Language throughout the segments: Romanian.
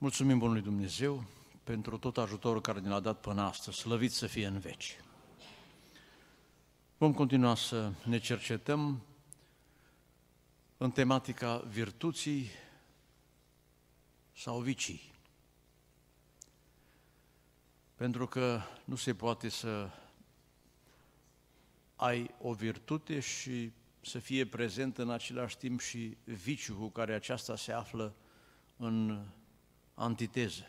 Mulțumim Bunului Dumnezeu pentru tot ajutorul care ne l-a dat până astăzi, slăvit să fie în veci. Vom continua să ne cercetăm în tematica virtuții sau vicii. Pentru că nu se poate să ai o virtute și să fie prezent în același timp și viciul cu care aceasta se află în antiteză.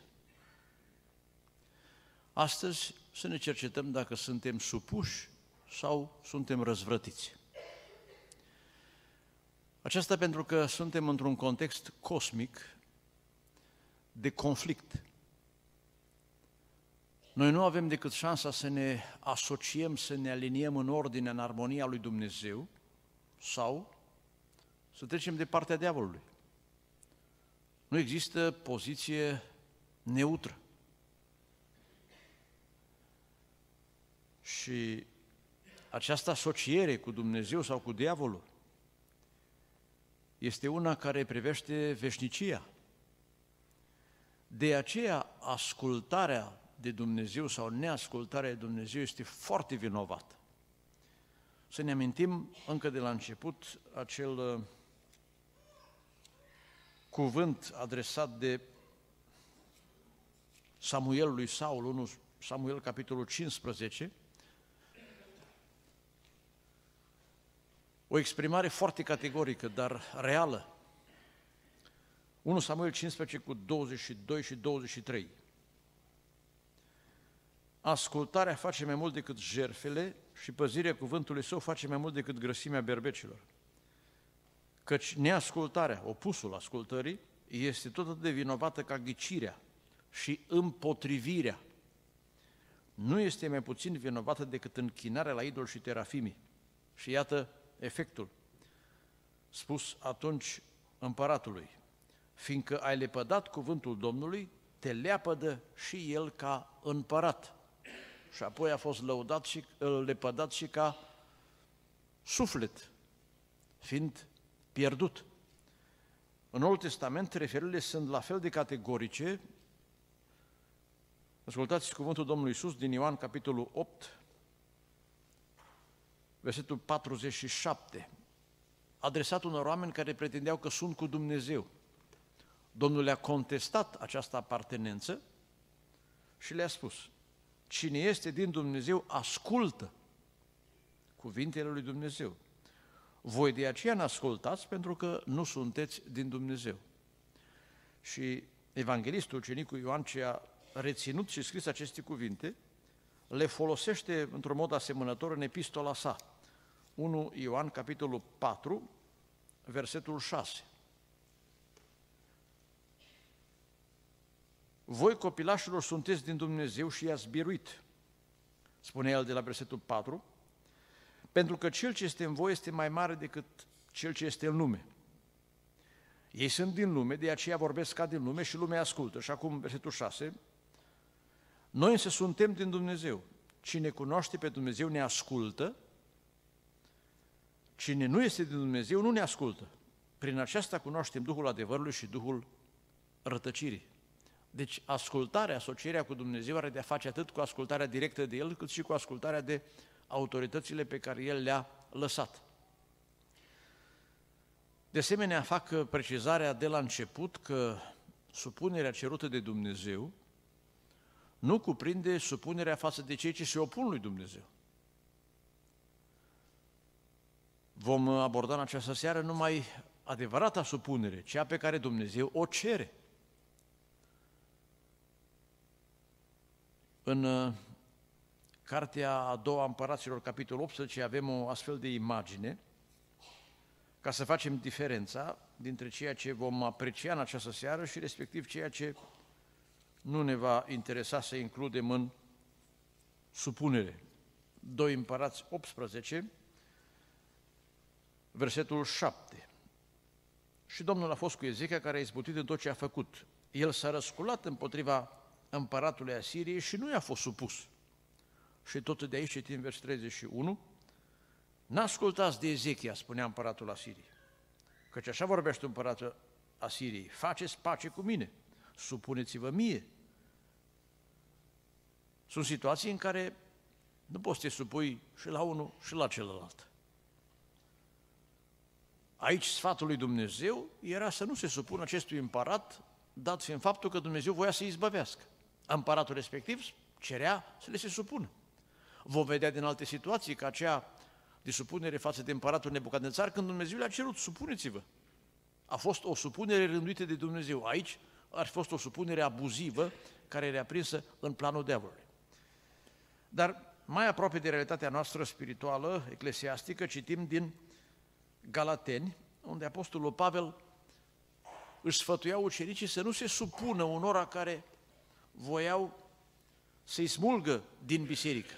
Astăzi să ne cercetăm dacă suntem supuși sau suntem răzvrătiți. Aceasta pentru că suntem într-un context cosmic de conflict. Noi nu avem decât șansa să ne asociem, să ne aliniem în ordine, în armonia lui Dumnezeu sau să trecem de partea diavolului. Nu există poziție neutră. Și această asociere cu Dumnezeu sau cu diavolul este una care privește veșnicia. De aceea, ascultarea de Dumnezeu sau neascultarea de Dumnezeu este foarte vinovată. Să ne amintim încă de la început acel cuvânt adresat de Samuel lui Saul, 1 Samuel capitolul 15, o exprimare foarte categorică, dar reală. 1 Samuel 15 cu 22 și 23. Ascultarea face mai mult decât jertfele și păzirea cuvântului său face mai mult decât grăsimea berbecilor. Căci neascultarea, opusul ascultării, este tot atât de vinovată ca ghicirea și împotrivirea. Nu este mai puțin vinovată decât închinarea la idol și terafimii. Și iată efectul spus atunci împăratului: fiindcă ai lepădat cuvântul Domnului, te leapădă și el ca împărat. Și apoi a fost lăudat și lepădat și ca suflet, fiind pierdut. În Noul Testament, referirile sunt la fel de categorice. Ascultați cuvântul Domnului Iisus din Ioan, capitolul 8, versetul 47, adresat unor oameni care pretindeau că sunt cu Dumnezeu. Domnul le-a contestat această apartenență și le-a spus: cine este din Dumnezeu, ascultă cuvintele lui Dumnezeu. Voi de aceea n-ascultați, pentru că nu sunteți din Dumnezeu. Și evanghelistul, ucenicul Ioan, ce a reținut și scris aceste cuvinte, le folosește într-un mod asemănător în epistola sa. 1 Ioan, capitolul 4, versetul 6. Voi, copilașilor, sunteți din Dumnezeu și i-ați biruit, spune el de la versetul 4, pentru că cel ce este în voi este mai mare decât cel ce este în lume. Ei sunt din lume, de aceea vorbesc ca din lume și lumea ascultă. Și acum versetul 6, noi însă suntem din Dumnezeu. Cine cunoaște pe Dumnezeu ne ascultă, cine nu este din Dumnezeu nu ne ascultă. Prin aceasta cunoaștem Duhul adevărului și Duhul rătăcirii. Deci ascultarea, asocierea cu Dumnezeu are de-a face atât cu ascultarea directă de El, cât și cu ascultarea de autoritățile pe care El le-a lăsat. De asemenea, fac precizarea de la început că supunerea cerută de Dumnezeu nu cuprinde supunerea față de cei ce se opun lui Dumnezeu. Vom aborda în această seară numai adevărata supunere, cea pe care Dumnezeu o cere. În Cartea a doua Împăraților, capitolul 18, avem o astfel de imagine, ca să facem diferența dintre ceea ce vom aprecia în această seară și respectiv ceea ce nu ne va interesa să includem în supunere. 2 Împărați 18, versetul 7. Și Domnul a fost cu Ezechia, care a izbutit în tot ce a făcut. El s-a răsculat împotriva împăratului Asiriei și nu i-a fost supus. Și tot de aici citim vers 31, n-ascultați de Ezechia, spunea împăratul Asiriei, căci așa vorbește împăratul Asiriei: faceți pace cu mine supuneți-vă mie. Sunt situații în care nu poți să te supui și la unul și la celălalt. Aici sfatul lui Dumnezeu era să nu se supună acestui împărat, dat fiind faptul că Dumnezeu voia să-i izbăvească. Împăratul respectiv cerea să le se supună. Vom vedea din alte situații că aceea de supunere față de împăratul Nebucadnețar, când Dumnezeu le-a cerut, supuneți-vă. A fost o supunere rânduită de Dumnezeu. Aici ar fi fost o supunere abuzivă care era prinsă în planul diavolului. Dar mai aproape de realitatea noastră spirituală, eclesiastică, citim din Galateni, unde Apostolul Pavel își sfătuia ucenicii să nu se supună unora care voiau să-i smulgă din biserică.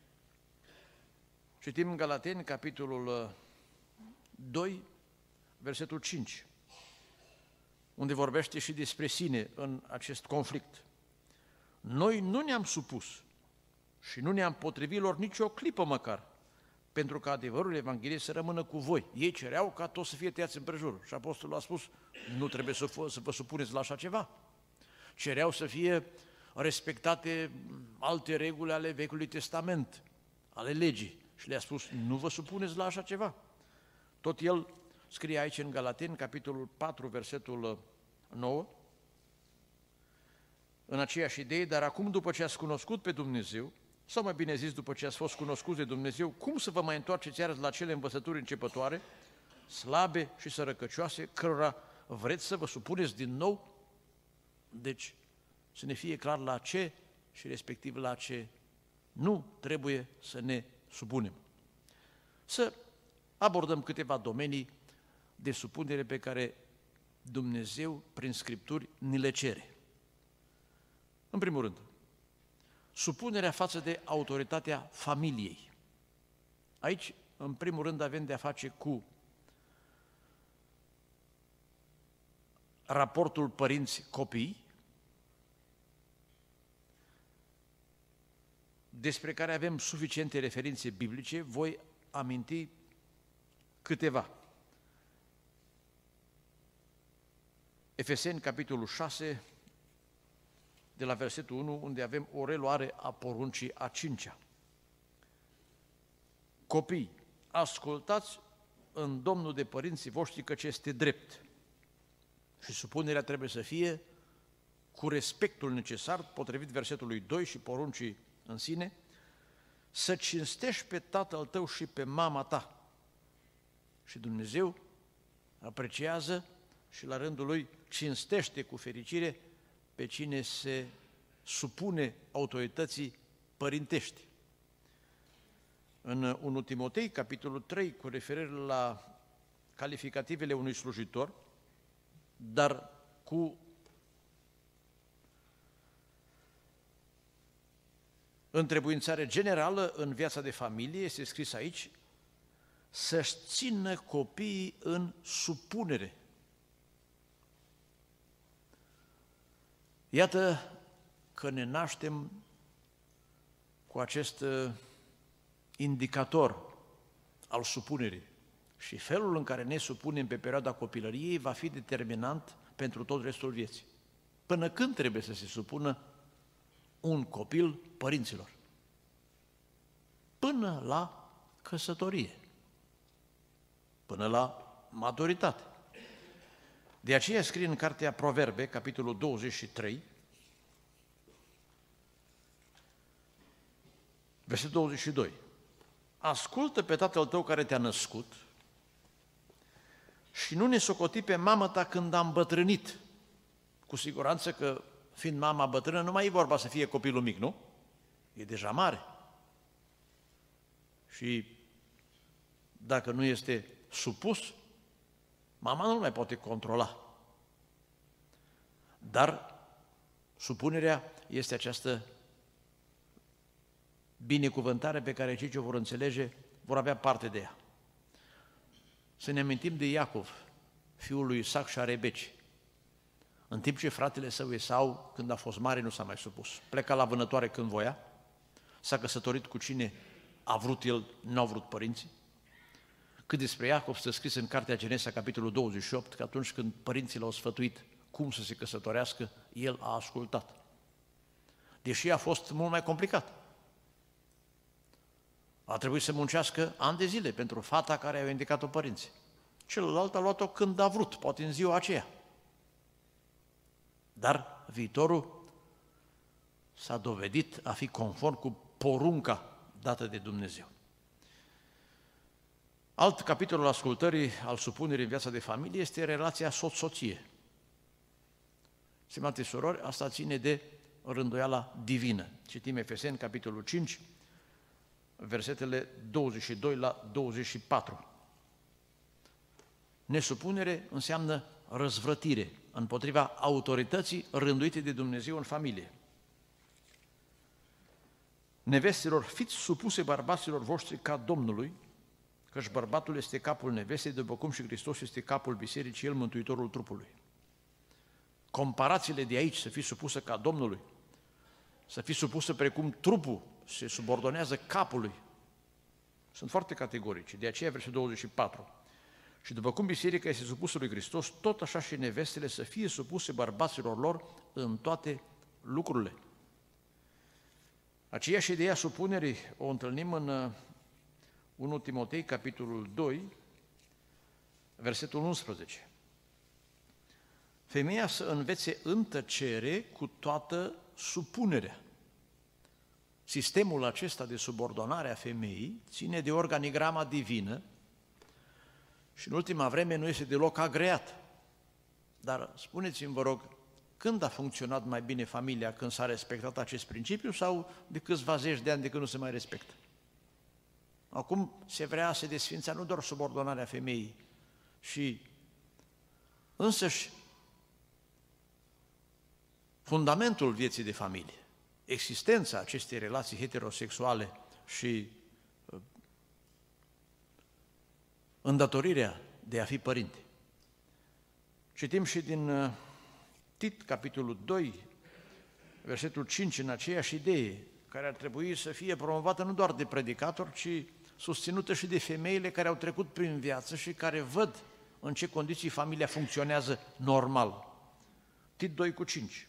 Citim în Galateni, capitolul 2, versetul 5, unde vorbește și despre sine în acest conflict. Noi nu ne-am supus și nu ne-am potrivit lor nicio clipă măcar, pentru că adevărul Evangheliei să rămână cu voi. Ei cereau ca toți să fie tăiați împrejur. Și Apostolul a spus, nu trebuie să vă supuneți la așa ceva. Cereau să fie respectate alte reguli ale Vechiului Testament, ale legii. Și le-a spus, nu vă supuneți la așa ceva. Tot el scrie aici în Galateni, capitolul 4, versetul 9, în aceeași idee, dar acum după ce ați cunoscut pe Dumnezeu, sau mai bine zis, după ce ați fost cunoscuți de Dumnezeu, cum să vă mai întoarceți iarăși la cele învățături începătoare, slabe și sărăcăcioase, cărora vreți să vă supuneți din nou? Deci, să ne fie clar la ce și respectiv la ce nu trebuie să ne supunem. Să abordăm câteva domenii de supunere pe care Dumnezeu, prin Scripturi, ni le cere. În primul rând, supunerea față de autoritatea familiei. Aici, în primul rând, avem de a face cu raportul părinți-copii, despre care avem suficiente referințe biblice, voi aminti câteva. Efeseni, capitolul 6, de la versetul 1, unde avem o reluare a poruncii a 5-a. Copii, ascultați în Domnul de părinții voștri, căci este drept. Și supunerea trebuie să fie cu respectul necesar, potrivit versetului 2 și poruncii în sine, să cinstești pe tatăl tău și pe mama ta. Și Dumnezeu apreciază și la rândul lui cinstește cu fericire pe cine se supune autorității părintești. În 1 Timotei, capitolul 3, cu referire la calificativele unui slujitor, dar cu întrebuințare generală în viața de familie, este scris aici, să-și țină copiii în supunere. Iată că ne naștem cu acest indicator al supunerii și felul în care ne supunem pe perioada copilăriei va fi determinant pentru tot restul vieții. Până când trebuie să se supună un copil părinților? Până la căsătorie, până la maturitate. De aceea scrie în cartea Proverbe, capitolul 23, versetul 22. Ascultă pe tatăl tău care te-a născut și nu ne socoti pe mamă ta când am bătrânit. Cu siguranță că, fiind mama bătrână, nu mai e vorba să fie copilul mic, nu? E deja mare. Și dacă nu este supus, mama nu mai poate controla. Dar supunerea este această binecuvântare pe care cei ce o vor înțelege vor avea parte de ea. Să ne amintim de Iacov, fiul lui Isaac și a Rebecii. În timp ce fratele său Esau, când a fost mare, nu s-a mai supus. Pleca la vânătoare când voia, s-a căsătorit cu cine a vrut el, nu au vrut părinții. Cât despre Iacov, stă scris în cartea Genesa, capitolul 28, că atunci când părinții l-au sfătuit, cum să se căsătorească, el a ascultat. Deși a fost mult mai complicat. A trebuit să muncească ani de zile pentru fata care i-au indicat-o părinții. Celălalt a luat-o când a vrut, poate în ziua aceea. Dar viitorul s-a dovedit a fi conform cu porunca dată de Dumnezeu. Alt capitol al ascultării, al supunerii în viața de familie, este relația soț-soție. Stimate surori, asta ține de rânduiala divină. Citim Efeseni, capitolul 5, versetele 22 la 24. Nesupunere înseamnă răzvrătire împotriva autorității rânduite de Dumnezeu în familie. Nevestelor, fiți supuse bărbaților voștri ca Domnului, căci bărbatul este capul nevestei, după cum și Hristos este capul bisericii, el mântuitorul trupului. Comparațiile de aici, să fii supusă ca Domnului, să fii supusă precum trupul se subordonează capului, sunt foarte categorice, de aceea versetul 24. Și după cum biserica este supusă lui Hristos, tot așa și nevestele să fie supuse bărbaților lor în toate lucrurile. Aceeași idee a supunerii o întâlnim în 1 Timotei, capitolul 2, versetul 11. Femeia să învețe în tăcere cu toată supunerea. Sistemul acesta de subordonare a femeii ține de organigrama divină și în ultima vreme nu este deloc agreat. Dar spuneți-mi, vă rog, când a funcționat mai bine familia, când s-a respectat acest principiu sau de câțiva zeci de ani de când nu se mai respectă? Acum se vrea să desfința nu doar subordonarea femeii, și însăși fundamentul vieții de familie, existența acestei relații heterosexuale și îndatorirea de a fi părinte. Citim și din Tit, capitolul 2, versetul 5, în aceeași idee, care ar trebui să fie promovată nu doar de predicator, ci susținută și de femeile care au trecut prin viață și care văd în ce condiții familia funcționează normal. Tit 2 cu 5.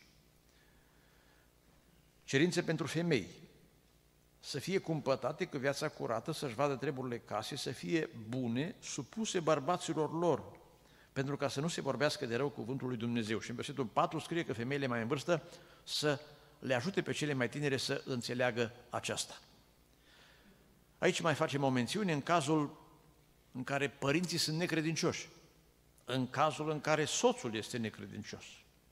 Cerințe pentru femei: să fie cumpătate cu viața curată, să-și vadă treburile casei, să fie bune, supuse bărbaților lor, pentru ca să nu se vorbească de rău cuvântul lui Dumnezeu. Și în versetul 4 scrie că femeile mai în vârstă să le ajute pe cele mai tinere să înțeleagă aceasta. Aici mai facem o mențiune în cazul în care părinții sunt necredincioși, în cazul în care soțul este necredincios.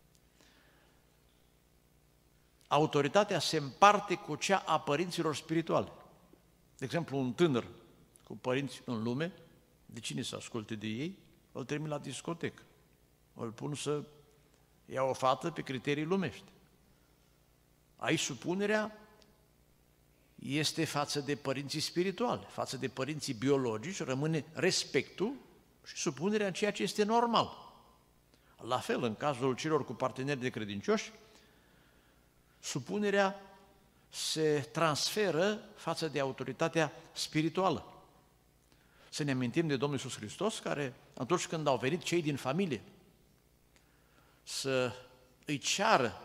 Autoritatea se împarte cu cea a părinților spirituale. De exemplu, un tânăr cu părinți în lume, de cine să asculte de ei? Îl trimit la discotecă, îl pun să ia o fată pe criterii lumești. Aici supunerea este față de părinții spirituali, față de părinții biologici, rămâne respectul și supunerea în ceea ce este normal. La fel, în cazul celor cu parteneri de credincioși, supunerea se transferă față de autoritatea spirituală. Să ne amintim de Domnul Iisus Hristos, care atunci când au venit cei din familie să îi ceară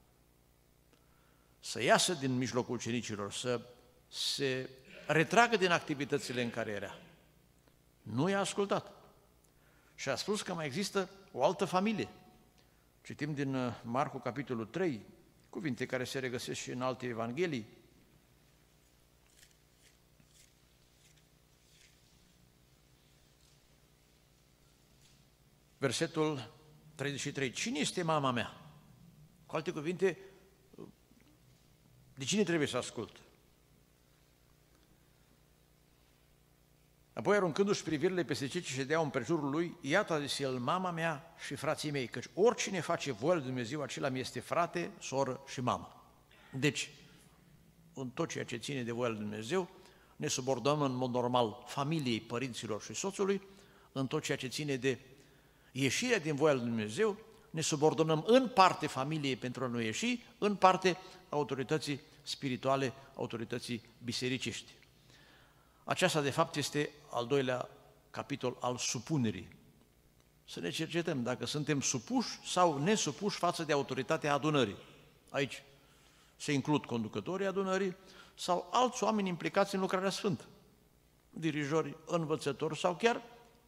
să iasă din mijlocul ucenicilor, să se retragă din activitățile în care era, nu i-a ascultat și a spus că mai există o altă familie. Citim din Marcu, capitolul 3, cuvinte care se regăsesc și în alte evanghelii. Versetul 33. Cine este mama mea? Cu alte cuvinte, de cine trebuie să ascult? Apoi, aruncându-și privirile peste cei ce ședeau împrejurul lui, iată, a zis el, mama mea și frații mei, căci oricine face voia lui Dumnezeu, acela mi este frate, soră și mamă. Deci, în tot ceea ce ține de voia lui Dumnezeu, ne subordonăm în mod normal familiei, părinților și soțului, în tot ceea ce ține de ieșirea din voia lui Dumnezeu, ne subordonăm în parte familiei pentru a nu ieși, în parte autorității spirituale, autorității bisericești. Aceasta, de fapt, este al doilea capitol al supunerii. să ne cercetăm dacă suntem supuși sau nesupuși față de autoritatea adunării. Aici se includ conducătorii adunării sau alți oameni implicați în lucrarea sfântă, dirijori, învățători sau chiar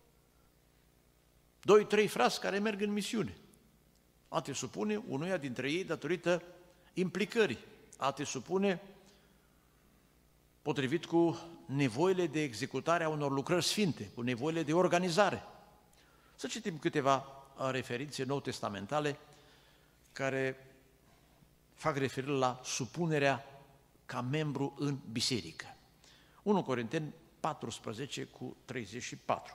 2-3 frați care merg în misiune. A te supune unuia dintre ei datorită implicării, a te supune potrivit cu nevoile de executare a unor lucrări sfinte, cu nevoile de organizare. Să citim câteva referințe nou-testamentale care fac referire la supunerea ca membru în biserică. 1 Corinteni 14:34.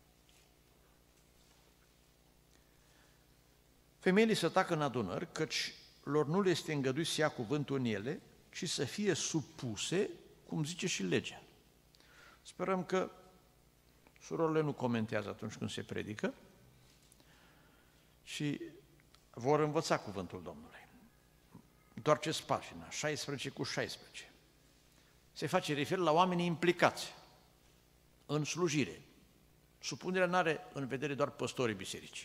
Femeile să tacă în adunări, căci lor nu le este îngăduit să ia cuvântul în ele, ci să fie supuse, cum zice și legea. Sperăm că surorile nu comentează atunci când se predică și vor învăța cuvântul Domnului. Întoarceți pagina, 16:16. Se face referire la oamenii implicați în slujire. Supunerea nu are în vedere doar păstorii bisericii.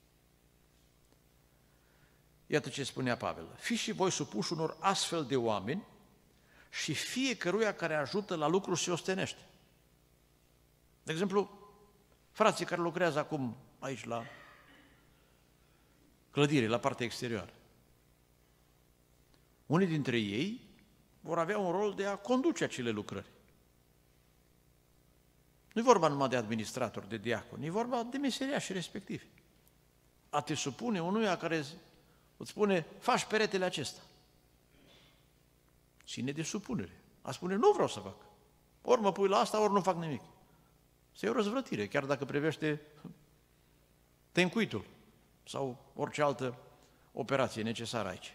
Iată ce spunea Pavel. Fiți și voi supuși unor astfel de oameni și fiecăruia care ajută la lucru se ostenește. De exemplu, frații care lucrează acum aici la clădire, la partea exterioară. Unii dintre ei vor avea un rol de a conduce acele lucrări. Nu e vorba numai de administratori, de diaconi, e vorba de meseriași respectivi. A te supune unuia care îți spune, faci peretele acesta. Ține de supunere. A spune, nu vreau să fac. Ori mă pui la asta, ori nu fac nimic. Să e o răzvrătire, chiar dacă privește tencuitul sau orice altă operație necesară aici.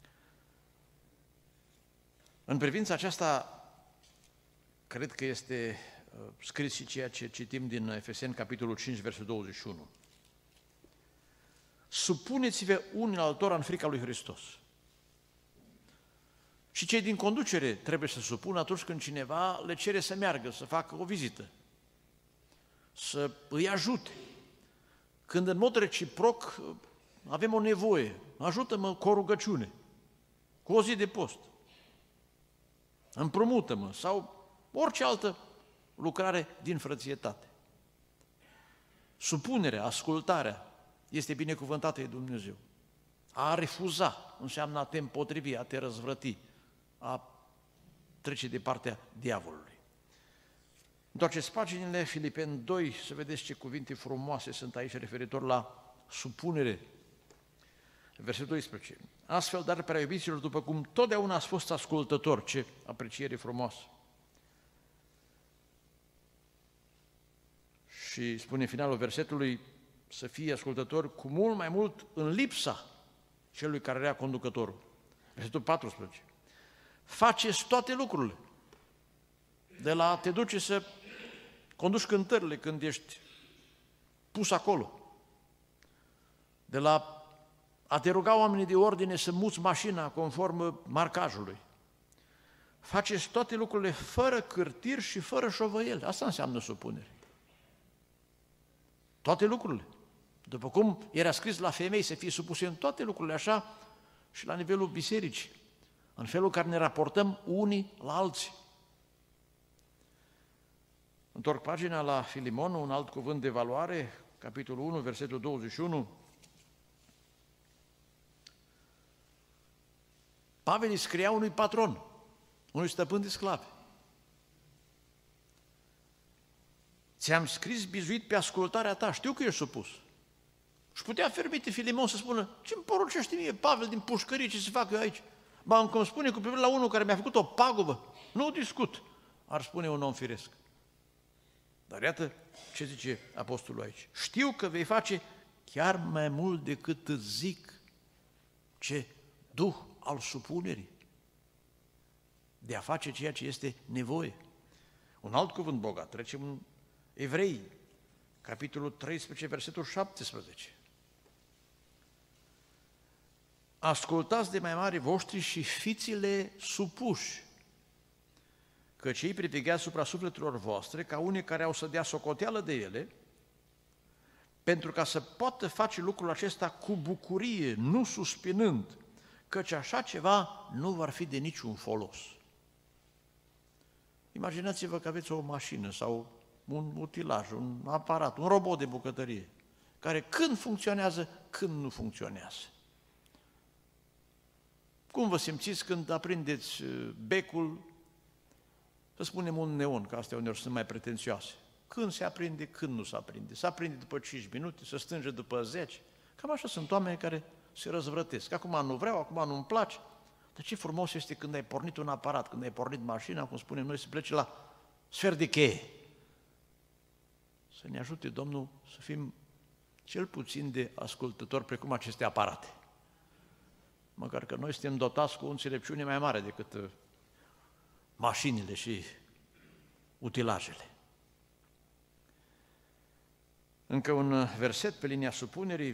În privința aceasta, cred că este scris și ceea ce citim din Efeseni, capitolul 5, versul 21. Supuneți-vă unii altora în frica lui Hristos. Și cei din conducere trebuie să supună atunci când cineva le cere să meargă, să facă o vizită, să îi ajute. Când în mod reciproc avem o nevoie, ajută-mă cu o rugăciune, cu o zi de post, împrumută-mă sau orice altă lucrare din frățietate. Supunerea, ascultarea este binecuvântată de Dumnezeu. A refuza înseamnă a te împotrivi, a te răzvrăti, a trece de partea diavolului. Întoarceți paginile, Filipeni 2, să vedeți ce cuvinte frumoase sunt aici referitor la supunere. Versetul 12. Astfel, dar, prea iubiților, după cum totdeauna ați fost ascultători, ce apreciere frumoasă. Și spune în finalul versetului, să fie ascultători cu mult mai mult în lipsa celui care era conducătorul. Versetul 14. Faceți toate lucrurile, de la a te duce să conduci cântările când ești pus acolo, de la a te ruga oamenii de ordine să muți mașina conform marcajului. Faceți toate lucrurile fără cârtiri și fără șovăieli. Asta înseamnă supunere. Toate lucrurile. După cum era scris la femei să fie supuse în toate lucrurile, așa și la nivelul bisericii, în felul în care ne raportăm unii la alții. Întorc pagina la Filimon, un alt cuvânt de valoare, capitolul 1, versetul 21. Pavel îi scria unui patron, unui stăpân de sclavi. Ți-am scris bizuit pe ascultarea ta, știu că ești supus. Și putea fermite Filimon să spună, ce-mi poruncește mie Pavel din pușcărie, ce să fac eu aici? Ba, încă îmi spune cu privire la unul care mi-a făcut o pagubă, nu discut, ar spune un om firesc. Dar iată ce zice apostolul aici. Știu că vei face chiar mai mult decât îți zic. Ce duh al supunerii, de a face ceea ce este nevoie. Un alt cuvânt bogat, trecem în Evrei, capitolul 13, versetul 17. Ascultați de mai mari voștri și fiți-le supuși, căci ei priveghează asupra sufletelor voastre ca unii care au să dea socoteală de ele, pentru ca să poată face lucrul acesta cu bucurie, nu suspinând, căci așa ceva nu va fi de niciun folos. Imaginați-vă că aveți o mașină sau un utilaj, un aparat, un robot de bucătărie, care când funcționează, când nu funcționează. Cum vă simțiți când aprindeți becul, să spunem un neon, că astea uneori sunt mai pretențioase. Când se aprinde, când nu se aprinde. Se aprinde după 5 minute, se stânge după 10. Cam așa sunt oameni care se răzvrătesc. Acum nu vreau, acum nu-mi place. Dar ce frumos este când ai pornit un aparat, când ai pornit mașina, cum spunem noi, să plece la sfert de cheie. Să ne ajute Domnul să fim cel puțin de ascultători precum aceste aparate. Măcar că noi suntem dotați cu o înțelepciune mai mare decât mașinile și utilajele. Încă un verset pe linia supunerii,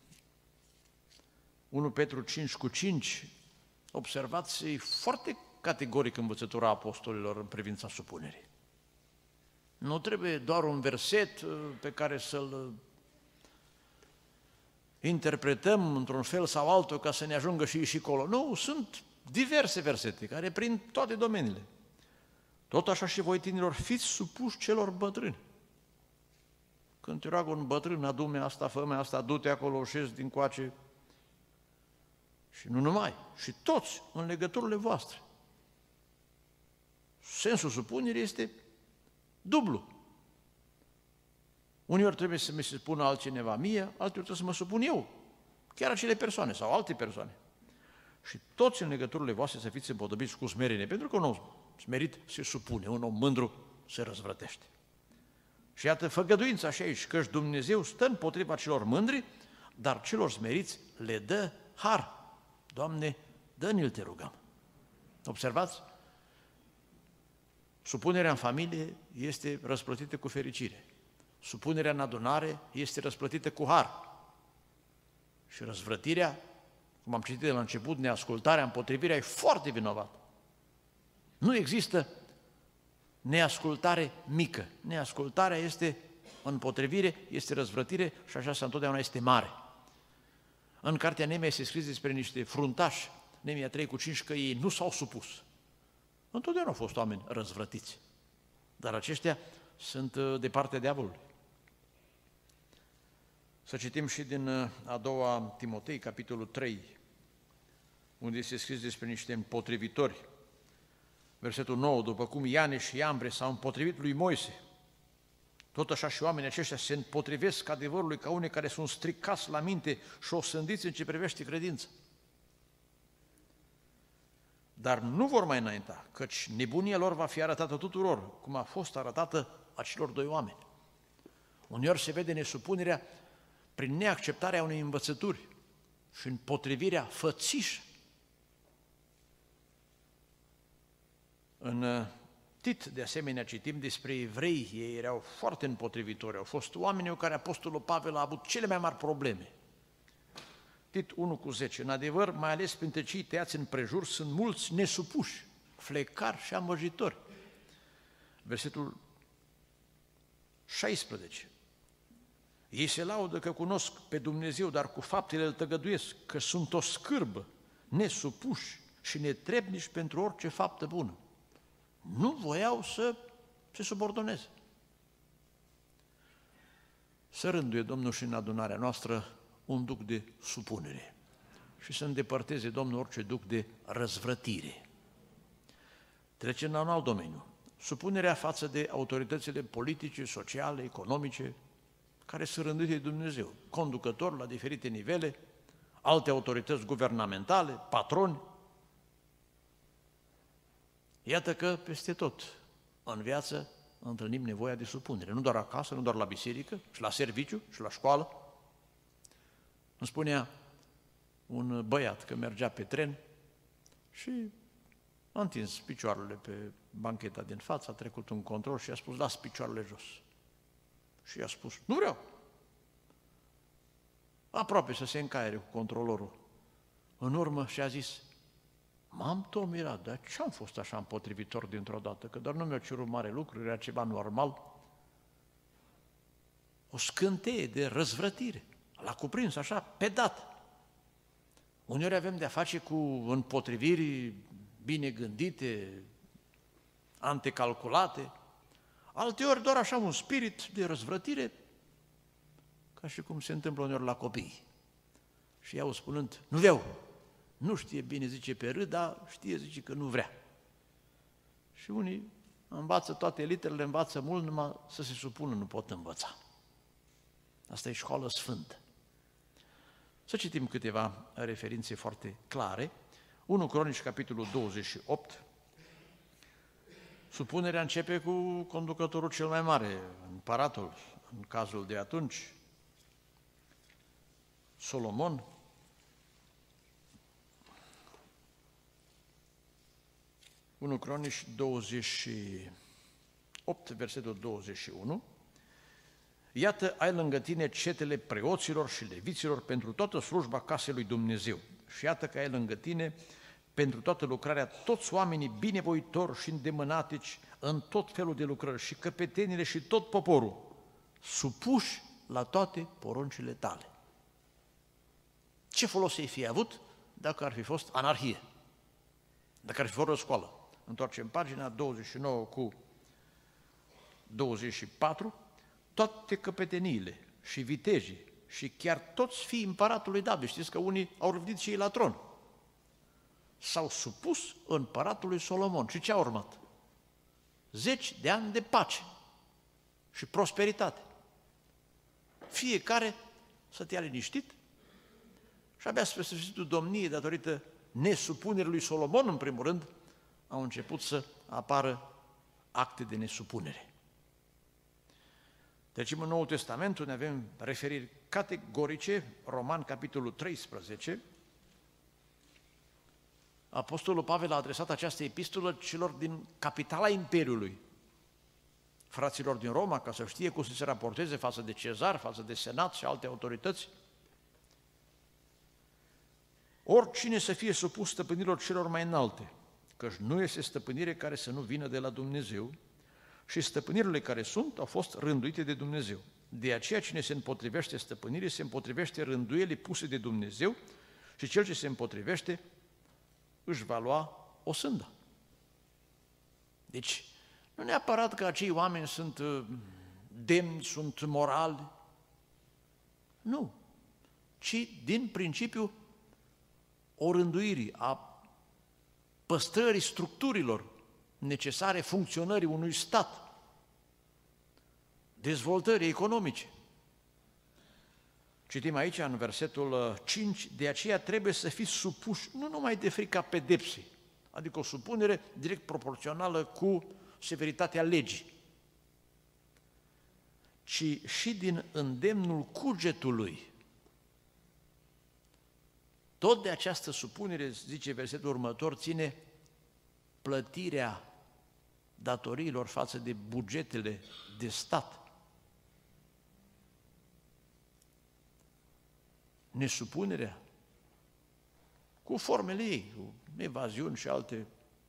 1 Petru 5:5, observați, e foarte categoric învățătura apostolilor în privința supunerii. Nu trebuie doar un verset pe care să-l interpretăm într-un fel sau altul ca să ne ajungă și acolo. Nu, sunt diverse versete care prind toate domeniile. Tot așa și voi, tinerilor, fiți supuși celor bătrâni. Când te roagă un bătrân, adu-mi asta, fă-mi asta, du-te acolo, șezi din coace. Și nu numai, și toți în legăturile voastre. Sensul supunerii este dublu. Uneori trebuie să mi se spună altcineva mie, alteori trebuie să mă supun eu, chiar acele persoane sau alte persoane. Și toți în legăturile voastre să fiți împodobiți cu smerenie, pentru că un om smerit se supune, un om mândru se răzvrătește. Și iată făgăduința și aici, căci Dumnezeu stă împotriva celor mândri, dar celor smeriți le dă har. Doamne, dă-ne-l, te rugăm. Observați? Supunerea în familie este răsplătită cu fericire. Supunerea în adunare este răsplătită cu har. Și răzvrătirea, cum am citit de la început, neascultarea, împotrivirea, e foarte vinovată. Nu există neascultare mică. Neascultarea este împotrivire, este răzvrătire și așa întotdeauna este mare. În cartea Nemia se scrie despre niște fruntași, Nemia 3:5, că ei nu s-au supus. Întotdeauna au fost oameni răzvrătiți, dar aceștia sunt de partea diavolului. Să citim și din a doua Timotei, capitolul 3, unde se scrie despre niște împotrivitori. Versetul 9, după cum Iane și Iambre s-au împotrivit lui Moise, tot așa și oamenii aceștia se împotrivesc adevărului ca unii care sunt stricați la minte și osândiți în ce privește credința. Dar nu vor mai înainta, căci nebunia lor va fi arătată tuturor, cum a fost arătată acelor doi oameni. Uneori se vede nesupunerea prin neacceptarea unei învățături și împotrivirea fățișă. În Tit, de asemenea, citim despre evrei, ei erau foarte împotrivitori, au fost oamenii cu care apostolul Pavel a avut cele mai mari probleme. Tit 1:10, în adevăr, mai ales printre cei tăiați în prejur, sunt mulți nesupuși, flecari și amăjitori. Versetul 16, ei se laudă că cunosc pe Dumnezeu, dar cu faptele îl tăgăduiesc, că sunt o scârbă, nesupuși și netrebnici pentru orice faptă bună. Nu voiau să se subordoneze. Să rânduie Domnul și în adunarea noastră un duc de supunere și să îndepărteze Domnul orice duc de răzvrătire. Trecem la un alt domeniu. Supunerea față de autoritățile politice, sociale, economice, care sunt rânduite de Dumnezeu, conducători la diferite nivele, alte autorități guvernamentale, patroni. Iată că peste tot în viață întâlnim nevoia de supunere, nu doar acasă, nu doar la biserică, și la serviciu, și la școală. Îmi spunea un băiat că mergea pe tren și a întins picioarele pe bancheta din față, a trecut un control și i-a spus, las picioarele jos. Și i-a spus, nu vreau. Aproape să se încaiere cu controlorul. În urmă și-a zis, m-am tot mirat, dar ce-am fost așa împotrivitor dintr-o dată? Că doar nu mi-a cerut mare lucru, era ceva normal. o scânteie de răzvrătire. L-a cuprins așa, pe dat. Uneori avem de-a face cu împotriviri bine gândite, antecalculate, alteori doar așa un spirit de răzvrătire, ca și cum se întâmplă uneori la copii. Și iau spunând, nu vreau, nu știe bine, zice pe râd, dar știe, zice că nu vrea. Și unii învață toate literele, învață mult, numai să se supună, nu pot învăța. Asta e școală sfântă. Să citim câteva referințe foarte clare. 1 Cronici, capitolul 28. Supunerea începe cu conducătorul cel mai mare, împăratul, în cazul de atunci, Solomon. Unu Cronici 28, versetul 21. Iată, ai lângă tine cetele preoților și leviților pentru toată slujba casei lui Dumnezeu. Și iată că ai lângă tine pentru toată lucrarea toți oamenii binevoitori și îndemânatici în tot felul de lucrări și căpetenile și tot poporul, supuși la toate poruncile tale. Ce folos ei fi avut dacă ar fi fost anarhie? Dacă ar fi fost răscoală? Întoarcem pagina 29 cu 24, toate căpeteniile și vitejii și chiar toți fiii împăratului David, știți că unii au răvnit și ei la tron, s-au supus împăratului Solomon. Și ce a urmat? 10 de ani de pace și prosperitate. Fiecare stătea liniștit și abia spre sfârșitul domniei, datorită nesupunerii lui Solomon, în primul rând, au început să apară acte de nesupunere. Trecem în Noul Testament, unde avem referiri categorice, Roman, capitolul 13. Apostolul Pavel a adresat această epistolă celor din capitala Imperiului, fraților din Roma, ca să știe cum să se raporteze față de Cezar, față de Senat și alte autorități. Oricine să fie supus stăpânilor celor mai înalte, căci nu este stăpânire care să nu vină de la Dumnezeu, și stăpânirile care sunt au fost rânduite de Dumnezeu. De aceea cine se împotrivește stăpânirii se împotrivește rânduielii puse de Dumnezeu și cel ce se împotrivește își va lua o sândă. Deci, nu neapărat că acei oameni sunt demni, sunt morali, nu, ci din principiu o rânduirii, a păstrării structurilor necesare funcționării unui stat, dezvoltării economice. Citim aici în versetul 5, de aceea trebuie să fiți supuși nu numai de frica pedepsei, adică o supunere direct proporțională cu severitatea legii, ci și din îndemnul cugetului. Tot de această supunere, zice versetul următor, ține plătirea datoriilor față de bugetele de stat. Nesupunerea, cu formele ei, cu evaziuni și alte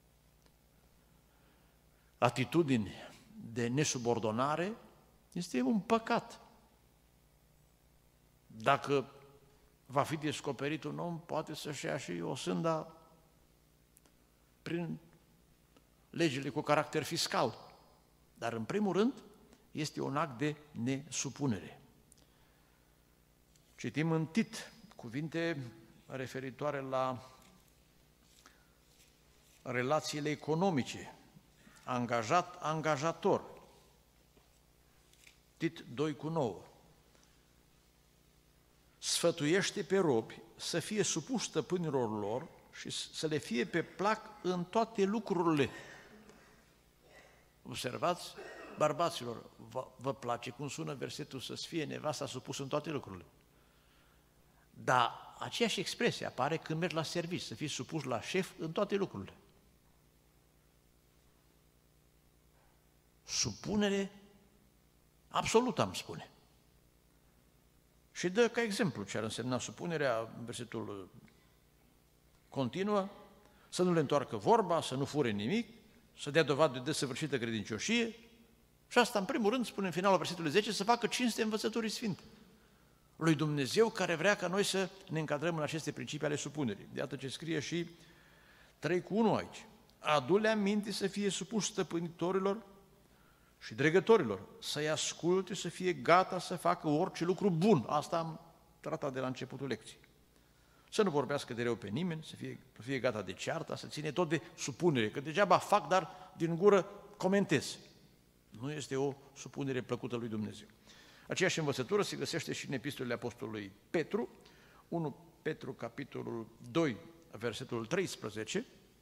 atitudini de nesubordonare, este un păcat. Dacă va fi descoperit un om, poate să-și ia și o sânda prin legile cu caracter fiscal. Dar, în primul rând, este un act de nesupunere. Citim în Tit cuvinte referitoare la relațiile economice, angajat-angajator. Tit 2:9. Sfătuiește pe robi să fie supuși stăpânilor lor și să le fie pe plac în toate lucrurile. Observați, bărbaților, vă place cum sună versetul să-ți fie nevasta supus în toate lucrurile? Dar aceeași expresie apare când mergi la serviciu, să fii supus la șef în toate lucrurile. Supunere absolută, am spune. Și dă ca exemplu ce ar însemna supunerea, versetul continuă, să nu le întoarcă vorba, să nu fure nimic, să dea dovadă de desăvârșită credincioșie și Și asta, în primul rând, spune în finalul versetului 10, să facă cinste învățăturii sfinte lui Dumnezeu, care vrea ca noi să ne încadrăm în aceste principii ale supunerii. Iată ce scrie și 3:1 aici. Adu-le aminte să fie supuși stăpânitorilor și dregătorilor, să-i asculte, să fie gata să facă orice lucru bun. Asta am tratat de la începutul lecției. Să nu vorbească de rău pe nimeni, să fie gata de ceartă, să ține tot de supunere, că degeaba fac, dar din gură comentez. Nu este o supunere plăcută lui Dumnezeu. Aceeași învățătură se găsește și în epistolele apostolului Petru, 1 Petru, capitolul 2, versetul 13.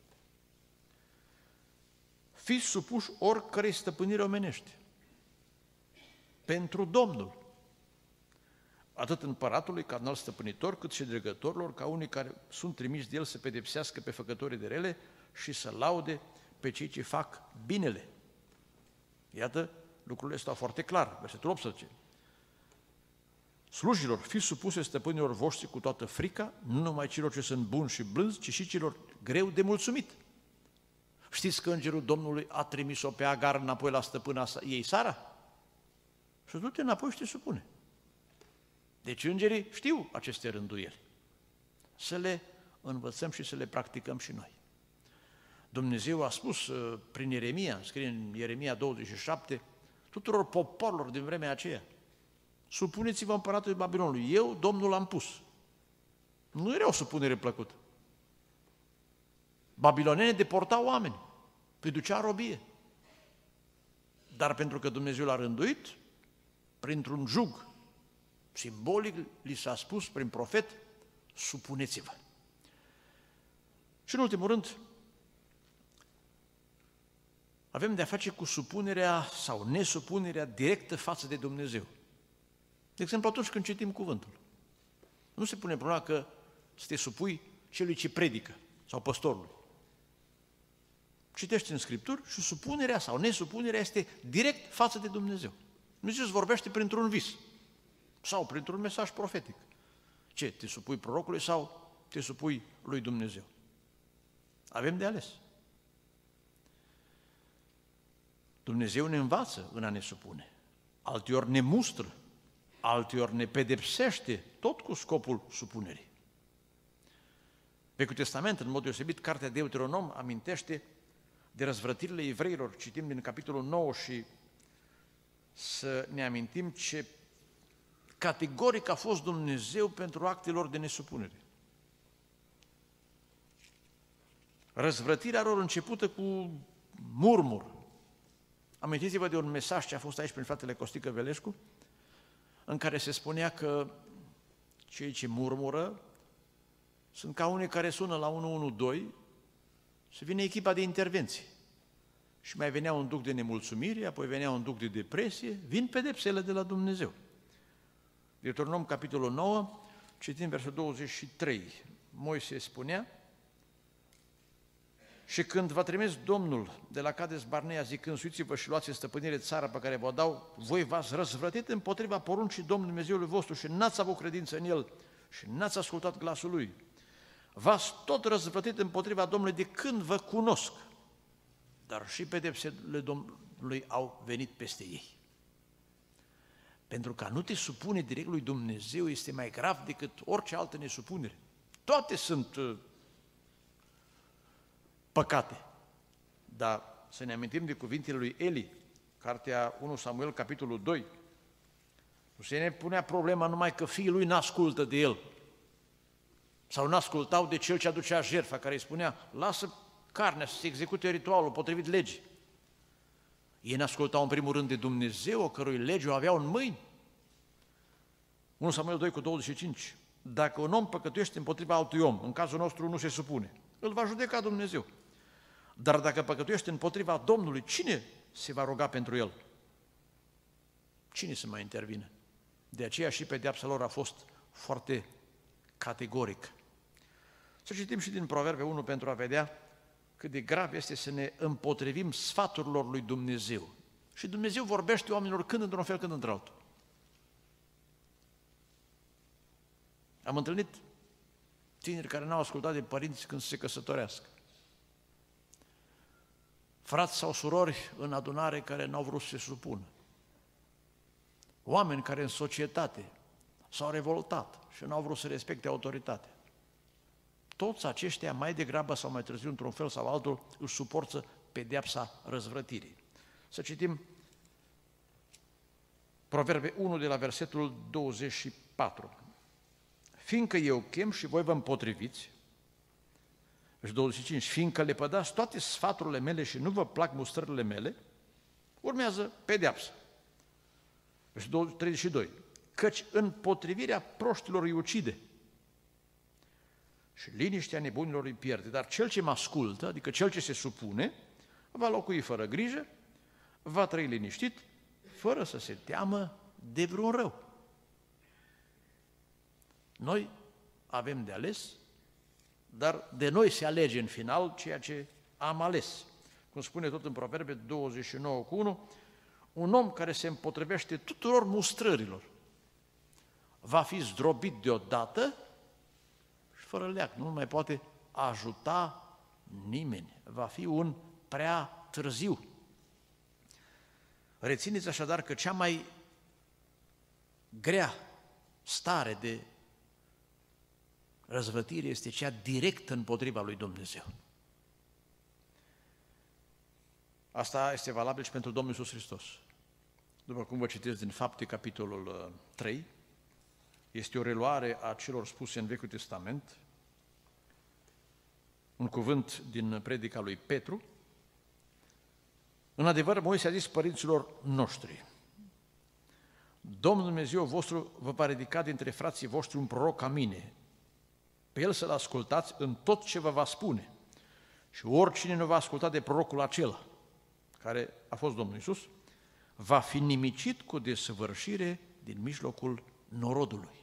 Fiți supuși oricărei stăpâniri omenești, pentru Domnul, atât împăratului ca înalt stăpânitor, cât și dregătorilor, ca unii care sunt trimiși de el să pedepsească pe făcătorii de rele și să laude pe cei ce fac binele. Iată, lucrurile stau foarte clar, versetul 18. Slujilor, fiți supuse stăpânilor voștri cu toată frica, nu numai celor ce sunt buni și blânzi, ci și celor greu de mulțumit. Știți că îngerul Domnului a trimis-o pe Agar înapoi la stăpâna ei, Sara? Și du-te înapoi și te supune. Deci îngerii știu aceste rânduieli. Să le învățăm și să le practicăm și noi. Dumnezeu a spus prin Ieremia, scrie în Ieremia 27, tuturor poporilor din vremea aceea, supuneți-vă împăratului Babilonului, eu, Domnul, am pus. Nu era o supunere plăcută. Babilonenii deportau oameni, îi ducea în robie. Dar pentru că Dumnezeu l-a rânduit, printr-un jug simbolic, li s-a spus prin profet, supuneți-vă. Și în ultimul rând, avem de-a face cu supunerea sau nesupunerea directă față de Dumnezeu. De exemplu, atunci când citim cuvântul. Nu se pune problema că să te supui celui ce predică sau păstorului. Citești în Scripturi și supunerea sau nesupunerea este direct față de Dumnezeu. Dumnezeu îți vorbește printr-un vis sau printr-un mesaj profetic. Ce? Te supui prorocului sau te supui lui Dumnezeu? Avem de ales. Dumnezeu ne învață în a ne supune. Alteori ne mustră, alteori ne pedepsește, tot cu scopul supunerii. Vechiul Testament, în mod deosebit, cartea Deuteronom amintește de răzvrătirile evreilor, citim din capitolul 9 și să ne amintim ce categoric a fost Dumnezeu pentru actelor de nesupunere. Răzvrătirea lor începută cu murmur. Amintiți-vă de un mesaj ce a fost aici prin fratele Costică Velescu, în care se spunea că cei ce murmură sunt ca unii care sună la 112, să vine echipa de intervenție. Și mai venea un duc de nemulțumire, apoi venea un duc de depresie, vin pedepsele de la Dumnezeu. Deuteronom, capitolul 9, citim versetul 23. Moise spunea: și când v-a trimis Domnul de la Cades Barnea zicând, suiți-vă și luați în stăpânire țara pe care vă dau, voi v-ați răzvrătit împotriva poruncii Domnului Dumnezeului vostru și n-ați avut credință în El și n-ați ascultat glasul Lui. V-ați tot răzvrătit împotriva Domnului de când vă cunosc, dar și pedepsele Domnului au venit peste ei. Pentru că a nu te supune direct lui Dumnezeu este mai grav decât orice altă nesupunere. Toate sunt păcate. Dar să ne amintim de cuvintele lui Eli, cartea 1 Samuel, capitolul 2. Nu se ne punea problema numai că fiii lui n-ascultă de el sau n-ascultau de cel ce aducea jertfa, care îi spunea, lasă carnea să se execute ritualul potrivit legii. Ei n-ascultau în primul rând de Dumnezeu, cărui lege o aveau în mâini. 1 Samuel 2 cu 25. Dacă un om păcătuiește împotriva altui om, în cazul nostru nu se supune, îl va judeca Dumnezeu. Dar dacă păcătuiește împotriva Domnului, cine se va ruga pentru el? Cine să mai intervină? De aceea și pedeapsa lor a fost foarte categoric. Să citim și din Proverbe 1 pentru a vedea cât de grav este să ne împotrivim sfaturilor lui Dumnezeu. Și Dumnezeu vorbește oamenilor când într-un fel, când într-altul. Am întâlnit tineri care n-au ascultat de părinți când se căsătorească. Frați sau surori în adunare care n-au vrut să se supună. oameni care în societate s-au revoltat și nu au vrut să respecte autoritatea. Toți aceștia, mai degrabă sau mai târziu, într-un fel sau altul, își suportă pedeapsa răzvrătirii. Să citim Proverbe 1 de la versetul 24. Fiindcă eu chem și voi vă împotriviți, și 25, fiindcă le pădați toate sfaturile mele și nu vă plac mustrările mele, urmează pedeapsă. Și 32, căci împotrivirea proștilor îi ucide și liniștea nebunilor îi pierde, dar cel ce mă ascultă, adică cel ce se supune, va locui fără grijă, va trăi liniștit, fără să se teamă de vreun rău. Noi avem de ales, dar de noi se alege în final ceea ce am ales. Cum spune tot în Proverbe 29:1, un om care se împotrivește tuturor mustrărilor va fi zdrobit deodată și fără leac, nu mai poate ajuta nimeni. Va fi un prea târziu. Rețineți așadar că cea mai grea stare de răzvătire este cea directă împotriva lui Dumnezeu. Asta este valabil și pentru Domnul Iisus Hristos. După cum vă citesc din Fapte, capitolul 3, este o reluare a celor spuse în Vechiul Testament, un cuvânt din predica lui Petru. În adevăr, Moise a zis părinților noștri, Domnul Dumnezeu vostru vă va ridica dintre frații voștri un proroc ca mine, pe el să-l ascultați în tot ce vă va spune. Și oricine nu va asculta de prorocul acela, care a fost Domnul Iisus, va fi nimicit cu desăvârșire din mijlocul norodului.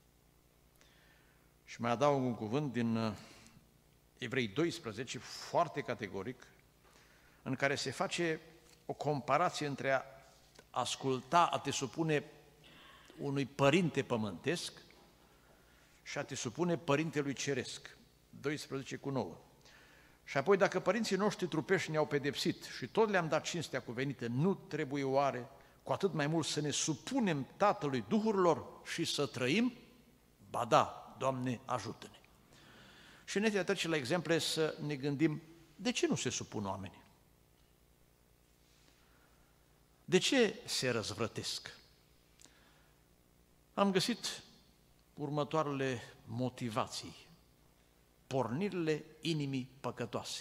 Și mai adaug un cuvânt din Evrei 12, foarte categoric, în care se face o comparație între a asculta, a te supune unui părinte pământesc și a te supune părintelui ceresc. 12:9. Și apoi, dacă părinții noștri trupești ne-au pedepsit și tot le-am dat cinstea cuvenită, nu trebuie oare cu atât mai mult să ne supunem Tatălui Duhurilor și să trăim? Ba da, Doamne, ajută-ne! Și înainte de a trece la exemple, să ne gândim, de ce nu se supun oamenii? De ce se răzvrătesc? Am găsit următoarele motivații, pornirile inimii păcătoase,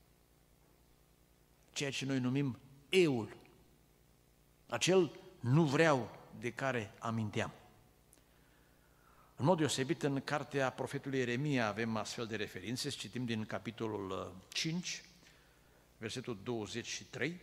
ceea ce noi numim eul, acel nu vreau de care aminteam. În mod deosebit, în cartea profetului Ieremia avem astfel de referințe, citim din capitolul 5, versetul 23,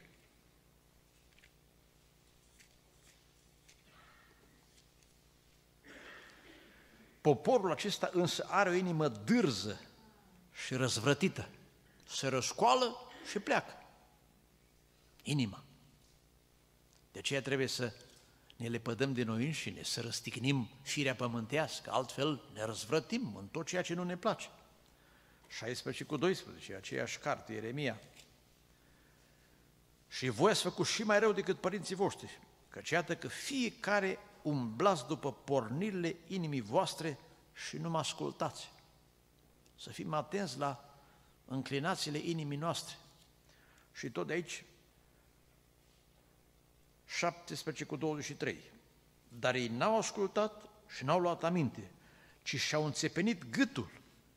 poporul acesta însă are o inimă dârză și răzvrătită. Se răscoală și pleacă. Inima. De aceea trebuie să ne lepădăm de noi înșine, să răstignim firea pământească, altfel ne răzvrătim în tot ceea ce nu ne place. 16:12, aceeași carte, Ieremia. Și voi ați făcut și mai rău decât părinții voștri, căci iată că fiecare umblați după pornirile inimii voastre și nu mă ascultați. Să fim atenți la înclinațiile inimii noastre. Și tot de aici, 17:23. Dar ei n-au ascultat și n-au luat aminte, ci și-au înțepenit gâtul.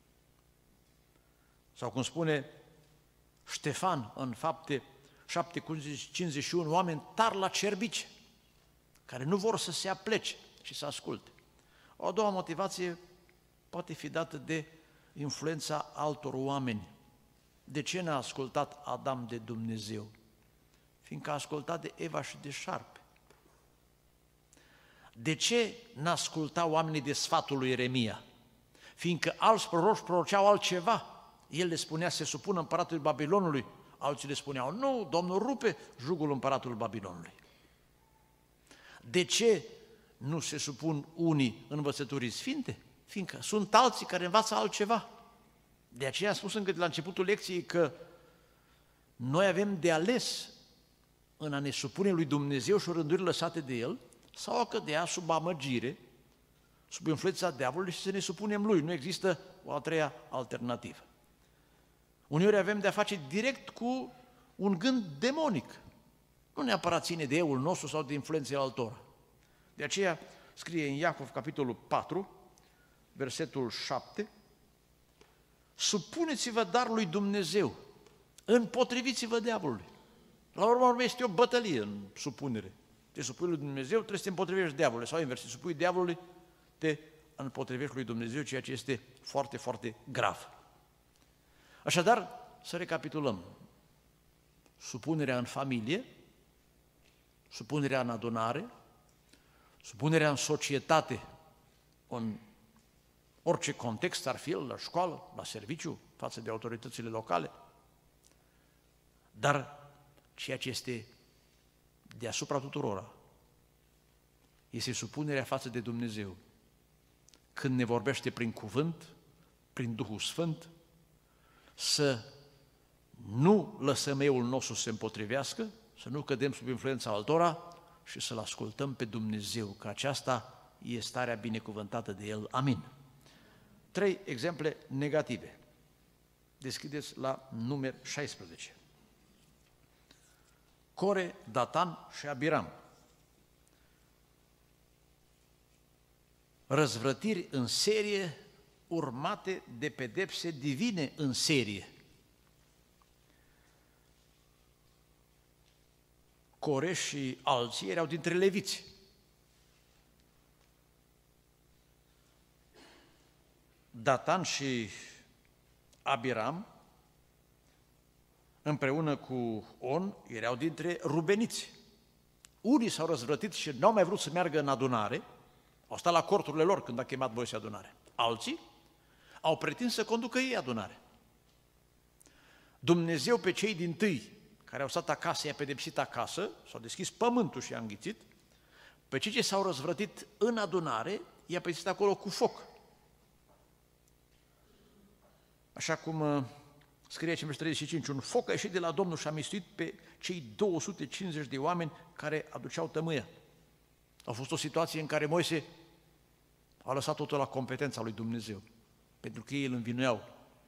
Sau cum spune Ștefan în Fapte 7:51, oameni tari la cerbice, care nu vor să se aplece și să asculte. O a doua motivație poate fi dată de influența altor oameni. De ce n-a ascultat Adam de Dumnezeu? Fiindcă a ascultat de Eva și de șarpe. De ce n-ascultau oamenii de sfatul lui Ieremia? Fiindcă alți proroci proroceau altceva. El le spunea să se supună împăratului Babilonului, alții le spuneau, nu, Domnul rupe jugul împăratului Babilonului. De ce nu se supun unii învățăturii sfinte? Fiindcă sunt alții care învață altceva. De aceea am spus încă de la începutul lecției că noi avem de ales în a ne supune lui Dumnezeu și rândurile lăsate de El, sau a cădea sub amăgire, sub influența diavolului și să ne supunem lui. Nu există o a treia alternativă. Uneori avem de-a face direct cu un gând demonic. Nu neapărat ține de eul nostru sau de influențele altora. De aceea scrie în Iacov, capitolul 4, versetul 7, supuneți-vă dar lui Dumnezeu, împotriviți-vă diavolului. La urmă este o bătălie în supunere. Te supui lui Dumnezeu, trebuie să te împotrivești diavolului, sau invers, te supui diavolului, te împotrivești lui Dumnezeu, ceea ce este foarte, foarte grav. Așadar, să recapitulăm. Supunerea în familie, supunerea în adunare, supunerea în societate, în orice context ar fi el, la școală, la serviciu, față de autoritățile locale, dar ceea ce este deasupra tuturora este supunerea față de Dumnezeu. Când ne vorbește prin cuvânt, prin Duhul Sfânt, să nu lăsăm eul nostru să se împotrivească, să nu cădem sub influența altora și să-L ascultăm pe Dumnezeu, că aceasta e starea binecuvântată de El. Amin. 3 exemple negative. Deschideți la Numeri 16. Core, Datan și Abiram. Răzvrătiri în serie urmate de pedepse divine în serie. Core și alții erau dintre leviți. Datan și Abiram, împreună cu On, erau dintre rubeniți. Unii s-au răzvrătit și n-au mai vrut să meargă în adunare, au stat la corturile lor când a chemat Moise adunare. Alții au pretins să conducă ei adunare. Dumnezeu pe cei dintâi, care au stat acasă, i-a pedepsit acasă, s-au deschis pământul și i-a înghițit, pe cei ce s-au răzvrătit în adunare, i-a pedepsit acolo cu foc. Așa cum scrie aici în 35, un foc a ieșit de la Domnul și a mistuit pe cei 250 de oameni care aduceau tămâia. A fost o situație în care Moise a lăsat totul la competența lui Dumnezeu, pentru că ei îl învinuiau.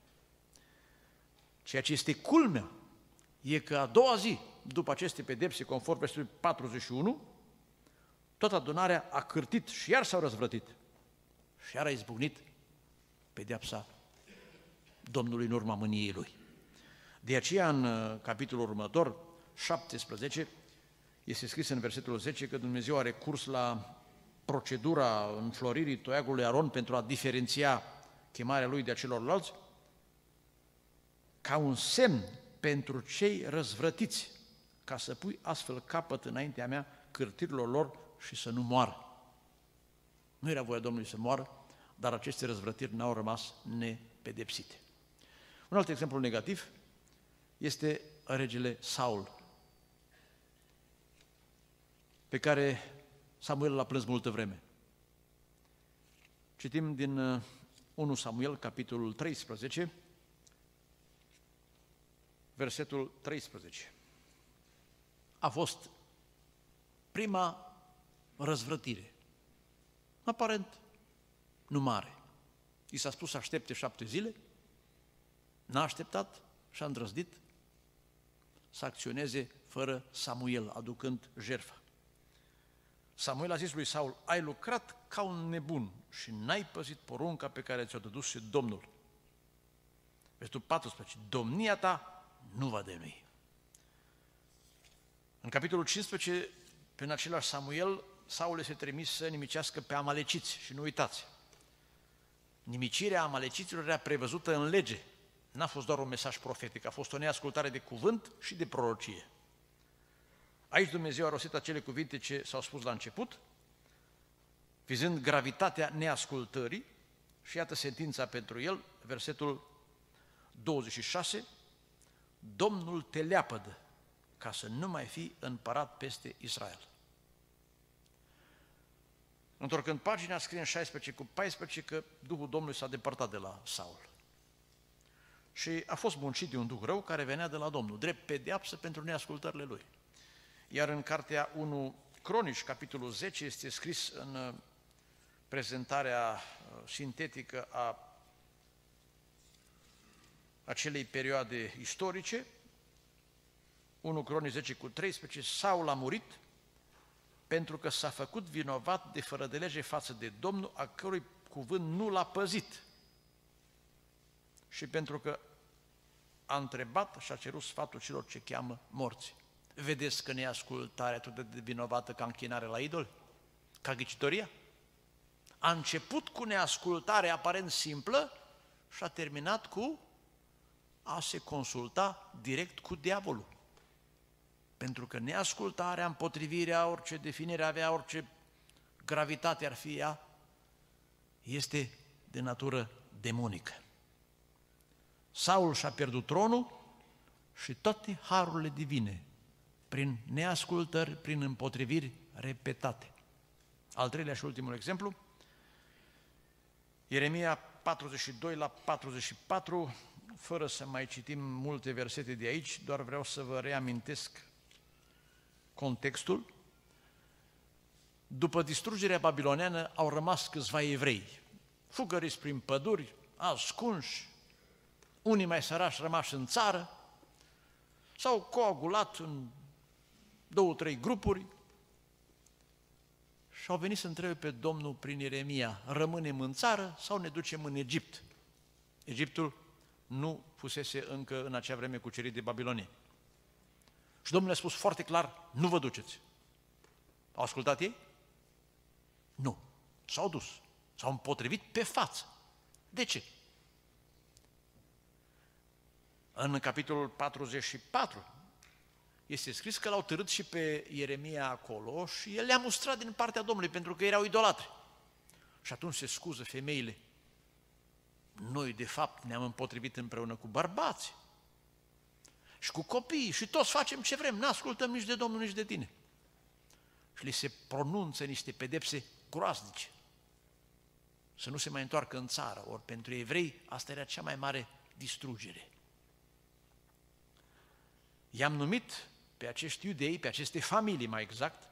Ceea ce este culmea e că a doua zi, după aceste pedepse, conform versetului 41, toată adunarea a cârtit și iar s-au răzvrătit. Și iar a izbucnit pedeapsa Domnului în urma mâniei lui. De aceea, în capitolul următor, 17, este scris în versetul 10 că Dumnezeu a recurs la procedura înfloririi toiagului Aron pentru a diferenția chemarea lui de a celorlalți, ca un semn pentru cei răzvrătiți, ca să pui astfel capăt înaintea mea cârtirilor lor și să nu moară. Nu era voia Domnului să moară, dar aceste răzvrătiri n-au rămas nepedepsite. Un alt exemplu negativ este regele Saul, pe care Samuel l-a plâns multă vreme. Citim din 1 Samuel, capitolul 13, versetul 13. A fost prima răzvrătire, aparent nu mare. I s-a spus să aștepte 7 zile, n-a așteptat și a îndrăznit să acționeze fără Samuel, aducând jertfa. Samuel a zis lui Saul, ai lucrat ca un nebun și n-ai păzit porunca pe care ți-o dăduse Domnul. Versetul 14, domnia ta nu va dăinui. În capitolul 15, prin același Samuel, Saul este trimis să nimicească pe amaleciți și nu uitați. Nimicirea amaleciților era prevăzută în lege. N-a fost doar un mesaj profetic, a fost o neascultare de cuvânt și de prorocie. Aici Dumnezeu a rostit acele cuvinte ce s-au spus la început, vizând gravitatea neascultării și iată sentința pentru el, versetul 26, Domnul te leapădă ca să nu mai fii împărat peste Israel. Întorcând pagina, scrie în 16 cu 14 că Duhul Domnului s-a depărtat de la Saul. Și a fost muncit de un duh rău care venea de la Domnul, drept pedeapsă pentru neascultările lui. Iar în cartea 1 Cronici, capitolul 10, este scris în prezentarea sintetică a acelei perioade istorice. 1 Cronici 10 cu 13, Saul a murit pentru că s-a făcut vinovat de fără de lege față de Domnul, a cărui cuvânt nu l-a păzit, și pentru că a întrebat și a cerut sfatul celor ce cheamă morți. Vedeți că neascultarea atât de vinovată ca închinare la idoli? Ca ghicitoria? A început cu neascultare aparent simplă și a terminat cu a se consulta direct cu diavolul. Pentru că neascultarea, împotrivirea, orice definire avea, orice gravitate ar fi ea, este de natură demonică. Saul și-a pierdut tronul și toate harurile divine, prin neascultări, prin împotriviri repetate. Al treilea și ultimul exemplu, Ieremia 42 la 44, fără să mai citim multe versete de aici, doar vreau să vă reamintesc contextul. După distrugerea babiloneană au rămas câțiva evrei, fugăriți prin păduri, ascunși, unii mai sărași rămași în țară, s-au coagulat în 2-3 grupuri și au venit să întrebe pe Domnul prin Ieremia: rămânem în țară sau ne ducem în Egipt? Egiptul nu fusese încă în acea vreme cucerit de babilonieni. Și Domnul a spus foarte clar: nu vă duceți. Au ascultat ei? Nu. S-au dus. S-au împotrivit pe față. De ce? În capitolul 44 este scris că l-au târât și pe Ieremia acolo și el le-a mustrat din partea Domnului pentru că erau idolatri. Și atunci se scuză femeile: noi de fapt ne-am împotrivit împreună cu bărbații și cu copiii și toți facem ce vrem, n-ascultăm nici de Domnul, nici de tine. Și li se pronunță niște pedepse groaznice, să nu se mai întoarcă în țară. Ori pentru evrei asta era cea mai mare distrugere. I-am numit pe acești iudei, pe aceste familii mai exact,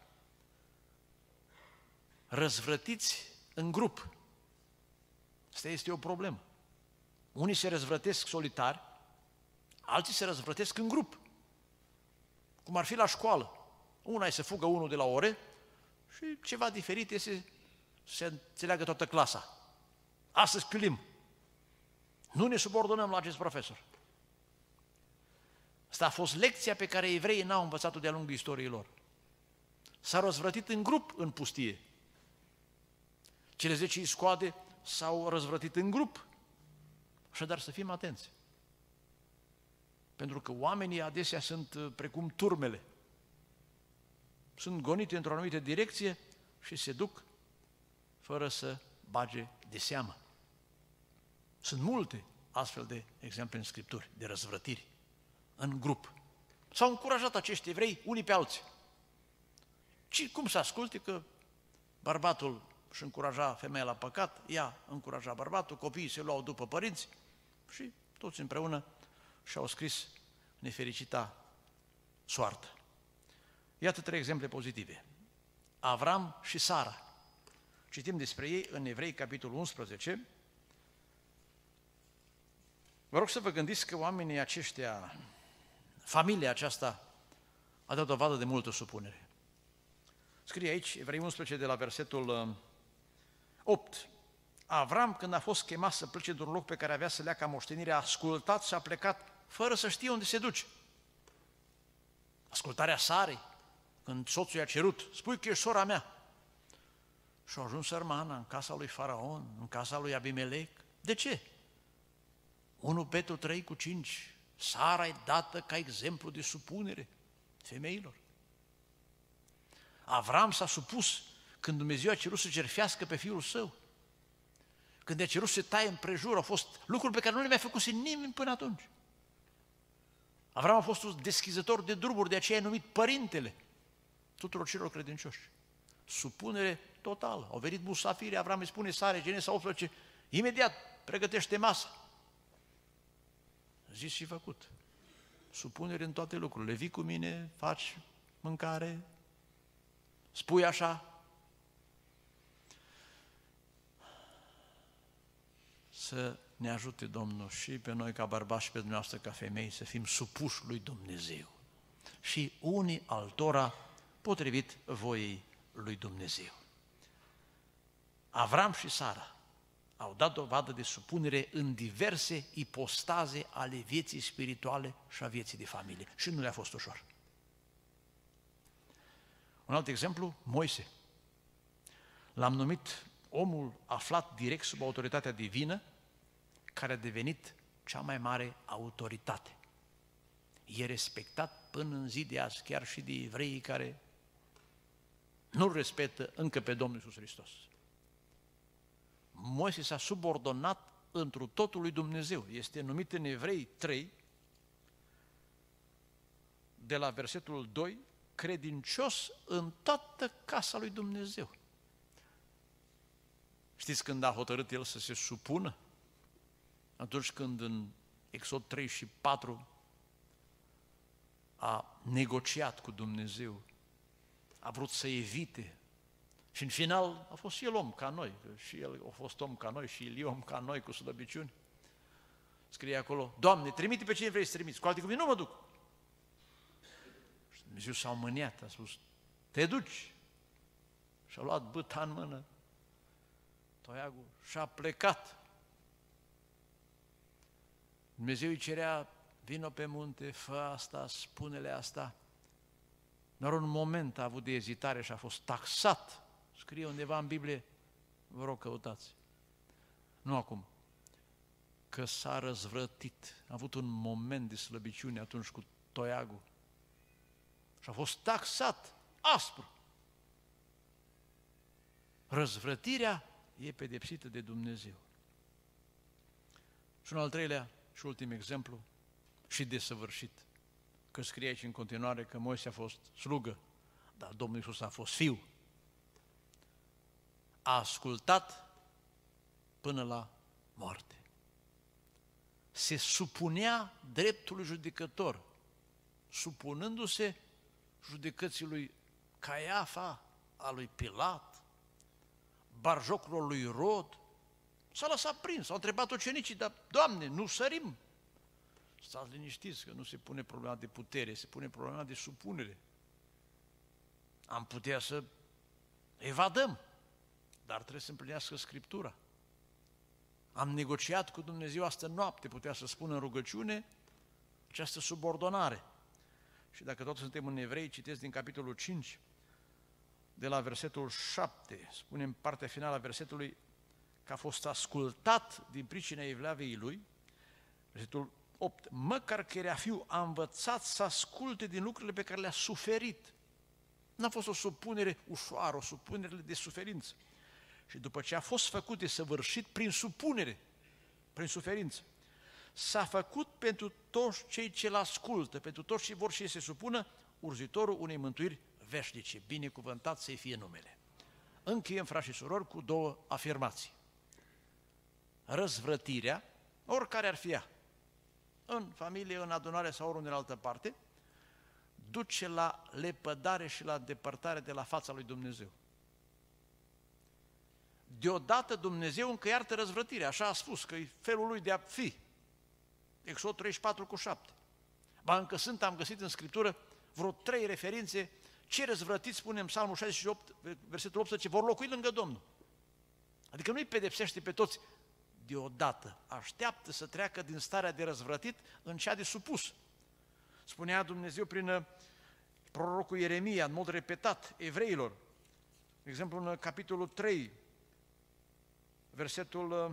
răzvrătiți în grup. Asta este o problemă. Unii se răzvrătesc solitari, alții se răzvrătesc în grup. Cum ar fi la școală. Una e să fugă unul de la ore și ceva diferit este să se înțeleagă toată clasa. Astăzi câlim. Nu ne subordonăm la acest profesor. Asta a fost lecția pe care evreii n-au învățat-o de-a lungul istoriei lor. S-au răzvrătit în grup în pustie. Cele 10 iscoade s-au răzvrătit în grup. Așadar să fim atenți. Pentru că oamenii adesea sunt precum turmele. Sunt gonite într-o anumită direcție și se duc fără să bage de seamă. Sunt multe astfel de exemple în Scripturi, de răzvrătiri în grup. S-au încurajat acești evrei unii pe alții. Și cum să asculte că bărbatul își încuraja femeia la păcat, ea încuraja bărbatul, copiii se luau după părinți și toți împreună și-au scris nefericita soartă. Iată 3 exemple pozitive. Avram și Sara. Citim despre ei în Evrei, capitolul 11. Vă rog să vă gândiți că oamenii aceștia, familia aceasta, a dat dovadă de multă supunere. Scrie aici, Evrei 11, de la versetul 8. Avram, când a fost chemat să plece într-un loc pe care avea să leacă moștenirea, a ascultat și a plecat fără să știe unde se duce. Ascultarea Sarei, când soțul i-a cerut: spui că ești sora mea. Și a ajuns sărmana în casa lui Faraon, în casa lui Abimelec. De ce? 1 Petru 3 cu 5. Sara e dată ca exemplu de supunere femeilor. Avram s-a supus când Dumnezeu a cerut să jertfească pe fiul său. Când a cerut să se taie împrejur, au fost lucruri pe care nu le mai făcuse nimeni până atunci. Avram a fost un deschizător de drumuri, de aceea e numit părintele tuturor celor credincioși. Supunere totală. Au venit musafiri, Avram îi spune Sare, Genesa 18, imediat pregătește masa. Zis și făcut. Supunere în toate lucrurile. Vii cu mine, faci mâncare, Spui așa? Să ne ajute Domnul și pe noi ca bărbați și pe dumneavoastră ca femei să fim supuși lui Dumnezeu și unii altora potrivit voiei lui Dumnezeu. Avram și Sara au dat dovadă de supunere în diverse ipostaze ale vieții spirituale și a vieții de familie și nu le-a fost ușor. Un alt exemplu, Moise. L-am numit omul aflat direct sub autoritatea divină, care a devenit cea mai mare autoritate. E respectat până în zi de azi, chiar și de evreii care nu-L respectă încă pe Domnul Iisus Hristos. Moise s-a subordonat întru totul lui Dumnezeu. Este numit în Evrei 3, de la versetul 2, credincios în toată casa lui Dumnezeu. Știți când a hotărât el să se supună? Atunci când în Exod 3 și 4 a negociat cu Dumnezeu, a vrut să evite și în final a fost și el om ca noi, și el a fost om ca noi și el e om ca noi cu slăbiciuni. Scrie acolo, Doamne, trimite pe cine vrei să trimiți, cu alte cuvinte nu mă duc. Și Dumnezeu s-a mâniat, a spus, te duci. Și-a luat bâta în mână, toiagul, și-a plecat. Dumnezeu îi cerea, vină pe munte, fă asta, spune-le asta. Doar un moment a avut de ezitare și a fost taxat. Scrie undeva în Biblie, vă rog căutați. Nu acum, că s-a răzvrătit. A avut un moment de slăbiciune atunci cu toiagul. Și a fost taxat, aspru. Răzvrătirea e pedepsită de Dumnezeu. Și un al treilea și ultim exemplu, și desăvârșit, că scrie aici în continuare că Moise a fost slugă, dar Domnul Iisus a fost fiu. A ascultat până la moarte. Se supunea dreptului judecător, supunându-se judecății lui Caiafa, a lui Pilat, barjocurilor lui Rod. S-a lăsat prins, s-au întrebat ucenicii, dar, Doamne, nu sărim. Stați liniștiți că nu se pune problema de putere, se pune problema de supunere. Am putea să evadăm, dar trebuie să împlinească Scriptura. Am negociat cu Dumnezeu astă noapte, putea să spună în rugăciune această subordonare. Și dacă tot suntem în Evrei, citesc din capitolul 5, de la versetul 7, spune în partea finală a versetului că a fost ascultat din pricina evlavei lui, versetul 8, măcar că era fiu, a învățat să asculte din lucrurile pe care le-a suferit. N-a fost o supunere ușoară, o supunere de suferință. Și după ce a fost făcut de săvârșit prin supunere, prin suferință, s-a făcut pentru toți cei ce-l ascultă, pentru toți cei vor și se supună, urzitorul unei mântuiri veșnice. Binecuvântat să-i fie numele. Încheiem, frați și surori, cu două afirmații. Răzvrătirea, oricare ar fi ea, în familie, în adunare sau oriunde în altă parte, duce la lepădare și la depărtare de la fața lui Dumnezeu. Deodată Dumnezeu încă iartă răzvrătirea, așa a spus, că e felul lui de a fi. Exod 34 cu 7. Ba încă am găsit în Scriptură vreo 3 referințe, ce răzvrătiți, spune în Psalmul 68, versetul 18, vor locui lângă Domnul. Adică nu-i pedepsește pe toți deodată, așteaptă să treacă din starea de răzvrătit în cea de supus. Spunea Dumnezeu prin prorocul Ieremia, în mod repetat, evreilor, de exemplu în capitolul 3, versetul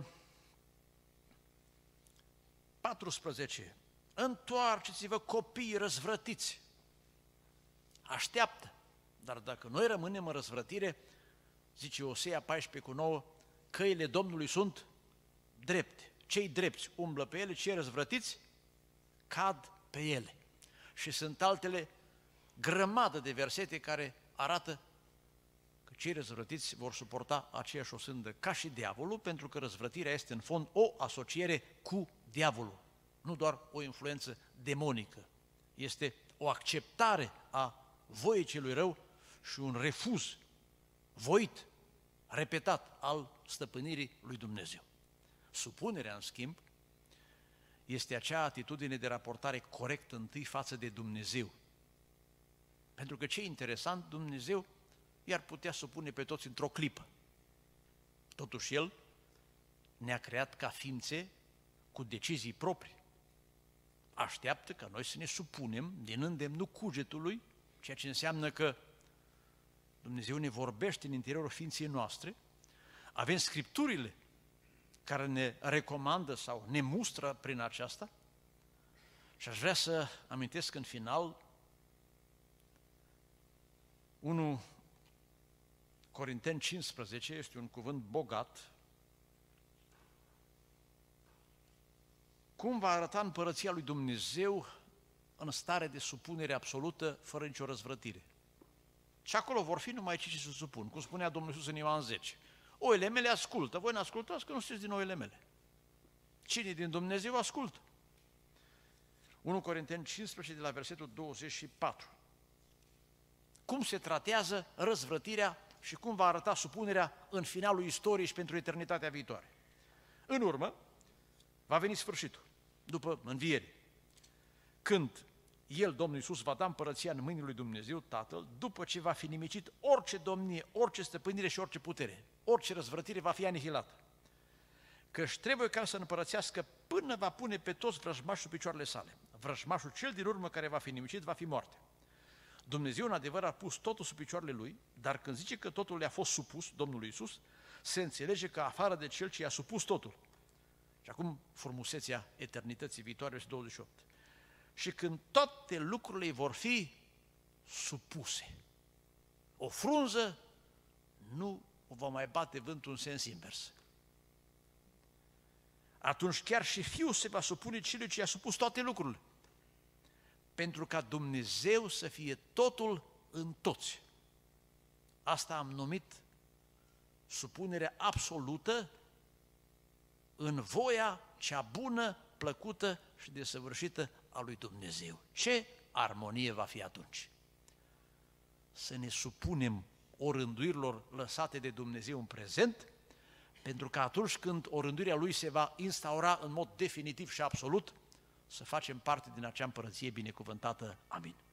14, întoarceți-vă copiii răzvrătiți, așteaptă, dar dacă noi rămânem în răzvrătire, zice Osea 14 cu 9, căile Domnului sunt drepte. Cei drepți umblă pe ele, cei răzvrătiți cad pe ele. Și sunt altele grămadă de versete care arată că cei răzvrătiți vor suporta aceeași osândă ca și diavolul, pentru că răzvrătirea este în fond o asociere cu diavolul, nu doar o influență demonică. Este o acceptare a voii celui rău și un refuz voit, repetat, al stăpânirii lui Dumnezeu. Supunerea, în schimb, este acea atitudine de raportare corectă întâi față de Dumnezeu. Pentru că ce e interesant, Dumnezeu i-ar putea supune pe toți într-o clipă. Totuși El ne-a creat ca ființe cu decizii proprii. Așteaptă ca noi să ne supunem din îndemnul cugetului, ceea ce înseamnă că Dumnezeu ne vorbește în interiorul ființei noastre, avem Scripturile care ne recomandă sau ne mustră prin aceasta și aș vrea să amintesc în final 1 Corinteni 15, este un cuvânt bogat. Cum va arăta împărăția lui Dumnezeu în stare de supunere absolută, fără nicio răzvrătire? Și acolo vor fi numai cei ce se supun, cum spunea Domnul Iisus în Ioan 10. Oile mele ascultă, voi n-ascultați că nu sunteți din oile mele. Cine din Dumnezeu ascultă? 1 Corinteni 15 de la versetul 24. Cum se tratează răzvrătirea și cum va arăta supunerea în finalul istoriei și pentru eternitatea viitoare. În urmă, va veni sfârșitul, după înviere, când El, Domnul Iisus, va da împărăția în mâinile lui Dumnezeu, Tatăl, după ce va fi nimicit orice domnie, orice stăpânire și orice putere, orice răzvrătire va fi anihilată. Căci trebuie ca să împărățească până va pune pe toți vrăjmașii sub picioarele sale. Vrăjmașul cel din urmă care va fi nimicit va fi moarte. Dumnezeu, în adevăr, a pus totul sub picioarele Lui, dar când zice că totul le-a fost supus Domnului Iisus, se înțelege că afară de Cel ce i-a supus totul. Și acum frumusețea eternității viitoare, versetul 28. Și când toate lucrurile vor fi supuse, o frunză nu o va mai bate vântul în sens invers. Atunci chiar și Fiul se va supune celui ce i-a supus toate lucrurile, pentru ca Dumnezeu să fie totul în toți. Asta am numit supunerea absolută în voia cea bună, plăcută și desăvârșită a lui Dumnezeu. Ce armonie va fi atunci? Să ne supunem orânduirilor lăsate de Dumnezeu în prezent, pentru că atunci când orânduirea Lui se va instaura în mod definitiv și absolut, să facem parte din acea împărăție binecuvântată. Amin.